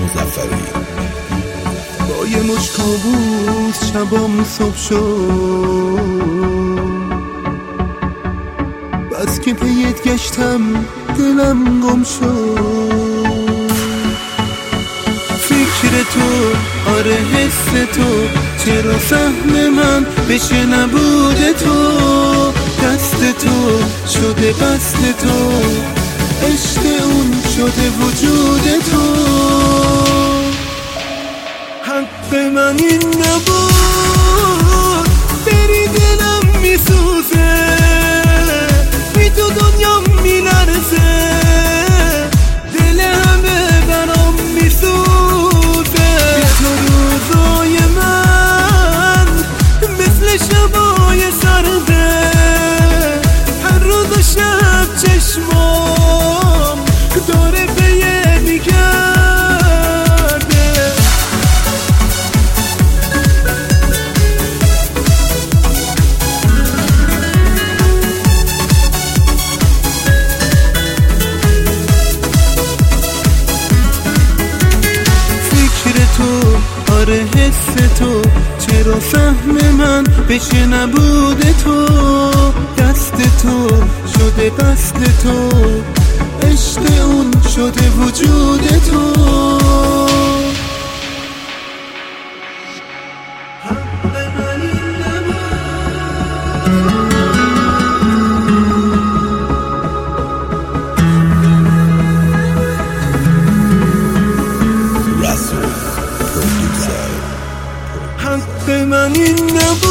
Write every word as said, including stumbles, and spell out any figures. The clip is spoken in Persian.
مظفری. با یه مش کابوس شبام صبح شد، بس که پیت گشتم دلم گم شد. فکر تو، آره حس تو، چرا سهم من بشه نبود تو. دست تو شده قصد تو، عشق اون شده وجود تو. حق من این نبود، بری دلم میسوزه، بی تو دنیا میلرزه، دل همه برام میسوزه. بی تو روزای من مثل شبای سرده، هر روز و شب چشمام داره به یه میگرده. فکر تو، آره حس تو، چرا سهم من بشه نبود تو. دست تو شده قصد تو، عشق اون شده وجود تو. حق من این نبود.